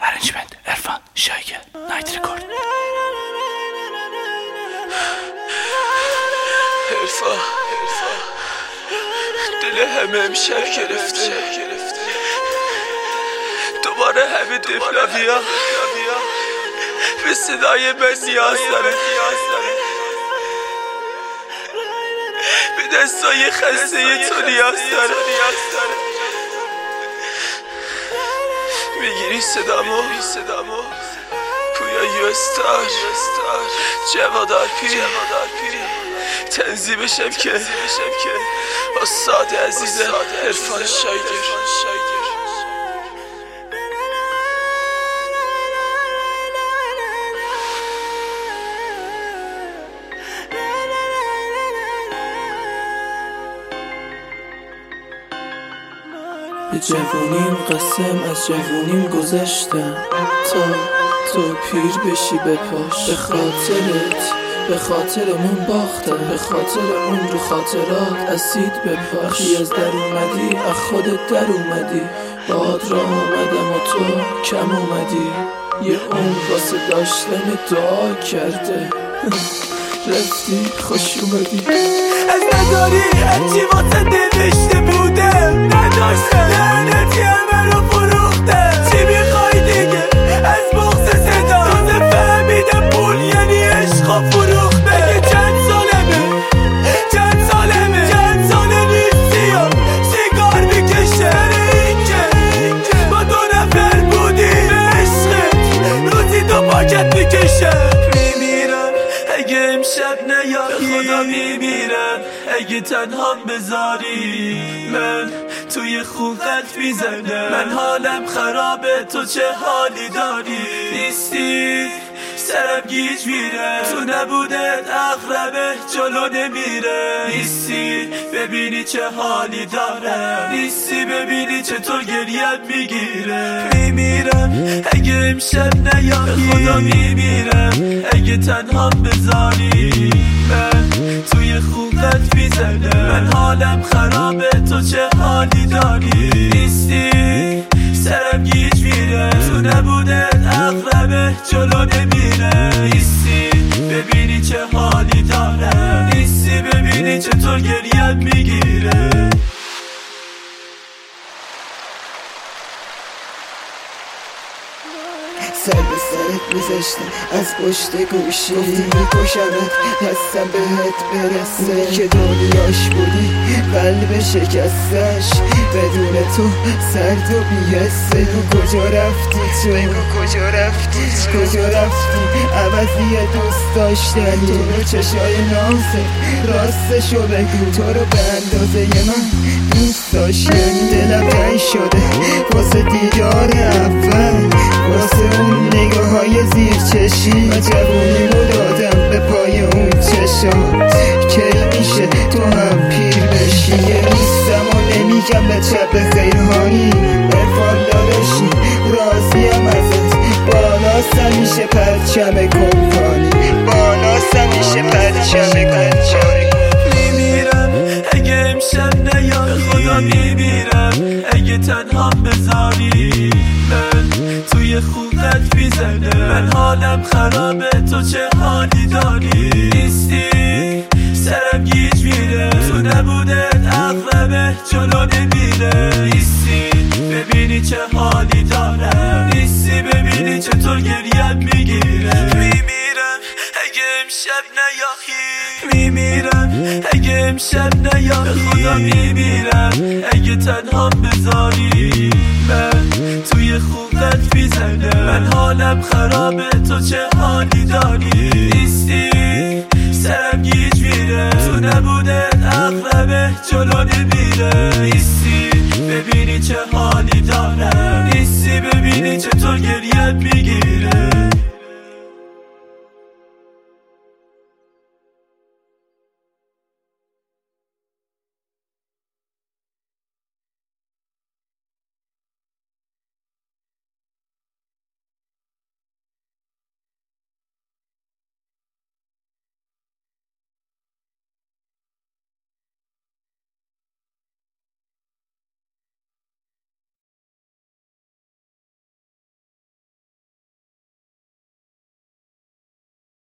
Arrangement عرفان شایگه نایت ریکورد. عرفان دل همه امشب گرفته، دوباره همه دفلویا به صدای من نیاز داره، به دستای خسته تو نیاز داره. میگیری صدامو پویا یو استار جواد آرپی تنظیمشم که استاد عزیز عرفان شایگر. به جوونیم قسم از جوونیم گذشتم تو پیر بشی بپاش. به خاطرت به خاطرمون باختم، به خاطرمون رو خاطرات اسید بپاش. وقتی از در اومدی از خودت در اومدی، باد را آمدم و تو کم اومدی. یه عمر واسه داشتن دعا کرده رفتی خوش اومدی. از نداری هرچی واسه نوشته بودم نداشتم، لعنتی همه رو فروختم. چی میخوای دیگه از بغض صدا؟ تازه فهمیدم پول یعنی عشق و فروخته. اگه چند ساله نیستی و سیگار میکشه اینکه با 2 نفر بودی به عشقت روزی 2 پاکت میکشه. میمیرم اگه امشب نیایی، به خدا میمیرم اگه تنها بذاری. من توی خوقت میزنم، من حالم خرابه، تو چه حالی داری؟ نیستی سرم گیج میره، تو نبودت اقربه جلو نمیره. نیستی ببینی چه حالی داره، نیستی ببینی چطور گریم میگیره. میمیرم اگه امشب نیایی، به خدا میمیرم اگه تنها بذاری. من توی خوقت میزنم، من حالم خرابه، تو چه حالی داری؟ نیستی سرم گیج میره، تو نبودت اقربه جلو نمیره. نیستی ببینی چه حالی داره، نیستی ببینی چطور گریم میگیره. سر به سرت میذاشتم از پشت گوشی، گفتی میکشمت هستم بهت برسه. که دنیاش بودی قلب شکستش، بدون تو سرد و بیهسته. کجا رفتی عوضی دوست داشتن تو رو؟ چشای نازه راستشو بگو، تو رو به اندازه من دوست داشتن. دلم تنگ شده واسه دیدار اول، واسه اون نگاه های زیر چشی. و جوونیمو دادم به پای اون چشات، کی میشه تو هم پیر بشی؟ نیستم و نمیگم به چپ خیرهایی. عرفان داداشی راضیم ازت، بالاست همیشه پرچم کمپانی، بالاست همیشه پرچم کمپانی. میمیرم اگه امشب نیایی، به خدا میمیرم اگه تنها بذاری. من توی خوقت میزنم، من حالم خرابه، تو چه حالی داری؟ نیستی سرم گیج میره، تو نبودت اقربه جلو نمیره. نیستی ببینی چه حالی داره، نیستی ببینی چطور گریم میگیره. میمیرم اگه امشب نیایی، میمیرم اگه امشب نیایی. به خدا میمیرم اگه تنها بذاری. من توی خوقت میزنم، من حالم خرابه، تو چه حالی داری؟ نیستی سرم گیج میره، تو نبودت اقربه جلو نمیره. نیستی ببینی چه حالی داره، نیستی ببینی چطور گریم میگیره.